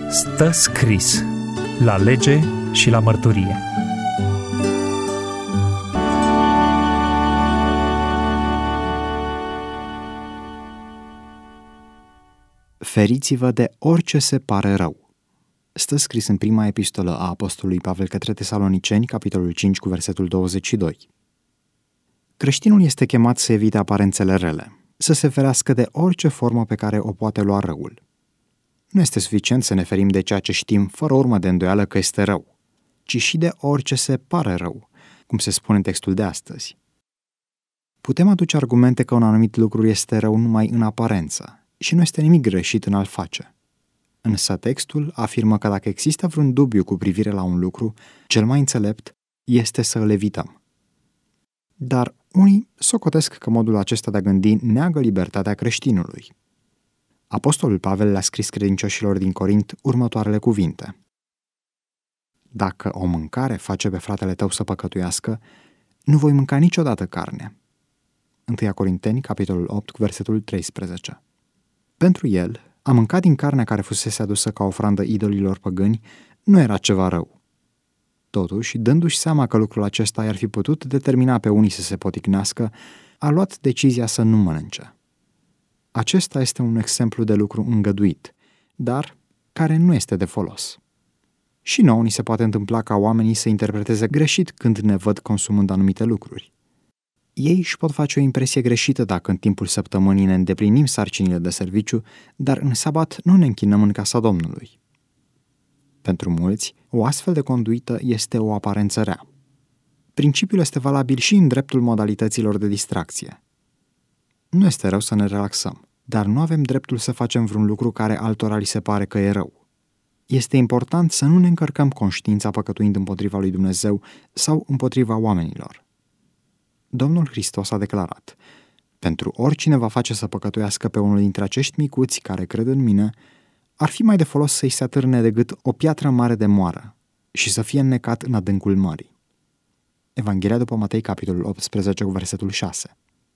Stă scris la lege și la mărturie. Feriți-vă de orice se pare rău. Stă scris în prima epistolă a apostolului Pavel către Tesaloniceni, capitolul 5, cu versetul 22. Creștinul este chemat să evite aparențele rele, să se ferească de orice formă pe care o poate lua răul. Nu este suficient să ne ferim de ceea ce știm fără urmă de îndoială că este rău, ci și de orice se pare rău, cum se spune în textul de astăzi. Putem aduce argumente că un anumit lucru este rău numai în aparență și nu este nimic greșit în a-l face. Însă textul afirmă că dacă există vreun dubiu cu privire la un lucru, cel mai înțelept este să îl evităm. Dar unii socotesc că modul acesta de a gândi neagă libertatea creștinului. Apostolul Pavel le-a scris credincioșilor din Corint următoarele cuvinte: Dacă o mâncare face pe fratele tău să păcătuiască, nu voi mânca niciodată carne. 1 Corinteni, capitolul 8, cu versetul 13. Pentru el, a mânca din carnea care fusese adusă ca ofrandă idolilor păgâni nu era ceva rău. Totuși, dându-și seama că lucrul acesta i-ar fi putut determina pe unii să se poticnească, a luat decizia să nu mănânce. Acesta este un exemplu de lucru îngăduit, dar care nu este de folos. Și nouă ni se poate întâmpla ca oamenii să interpreteze greșit când ne văd consumând anumite lucruri. Ei își pot face o impresie greșită dacă în timpul săptămânii ne îndeplinim sarcinile de serviciu, dar în sabat nu ne închinăm în casa Domnului. Pentru mulți, o astfel de conduită este o aparență rea. Principiul este valabil și în dreptul modalităților de distracție. Nu este rău să ne relaxăm, dar nu avem dreptul să facem vreun lucru care altora li se pare că e rău. Este important să nu ne încărcăm conștiința păcătuind împotriva lui Dumnezeu sau împotriva oamenilor. Domnul Hristos a declarat: pentru oricine va face să păcătuiască pe unul dintre acești micuți care cred în mine, ar fi mai de folos să-i se atârne de gât o piatră mare de moară și să fie înnecat în adâncul mării. Evanghelia după Matei, capitolul 18, cu versetul 6.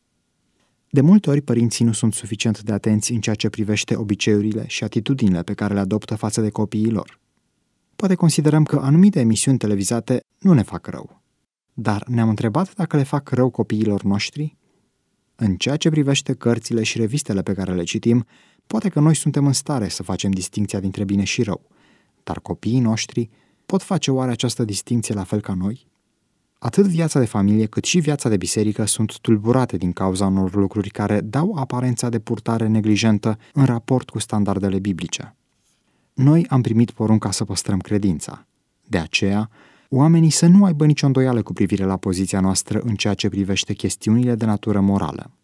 De multe ori, părinții nu sunt suficient de atenți în ceea ce privește obiceiurile și atitudinile pe care le adoptă față de copiii lor. Poate considerăm că anumite emisiuni televizate nu ne fac rău, dar ne-am întrebat dacă le fac rău copiilor noștri? În ceea ce privește cărțile și revistele pe care le citim, poate că noi suntem în stare să facem distincția dintre bine și rău, dar copiii noștri pot face oare această distincție la fel ca noi? Atât viața de familie cât și viața de biserică sunt tulburate din cauza unor lucruri care dau aparența de purtare neglijentă în raport cu standardele biblice. Noi am primit porunca să păstrăm credința. De aceea, oamenii să nu aibă nicio îndoială cu privire la poziția noastră în ceea ce privește chestiunile de natură morală.